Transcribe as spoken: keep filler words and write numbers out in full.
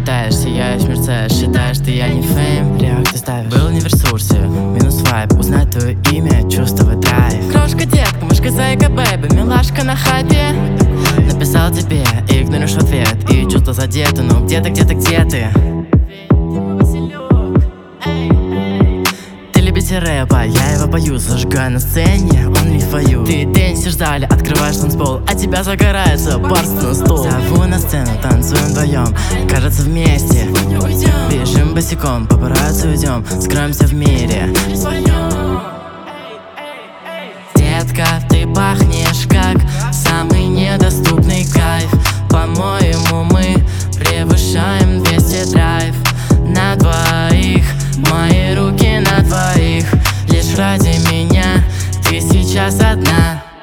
Летаешь, сияешь, мерцаешь, считаешь, ты я не фейм. Реакцию ставишь, был не в ресурсе, минус вайп. Узнать твое имя, чувствовать драйв. Крошка, детка, мышка, зайка, бэйби, милашка на хайпе. Написал тебе, и игнорируешь в ответ. И чувства задеты, ну где ты, где ты, где ты? Ты любитель рэпа, я его пою. Зажигаю на сцене, он не твою. Ты денсишь в зале, открываешь танцпол, а тебя загорается барст на стол. Зову на сцену, танцуем вдвоем, кажется вместе. Бежим босиком, папарацци уйдем, скроемся в мире. Детка, ты пахнешь как самый недоступный кайф. По-моему, мы превышаем двести драйв. На двоих, мои руки на твоих. Лишь ради меня ты сейчас одна.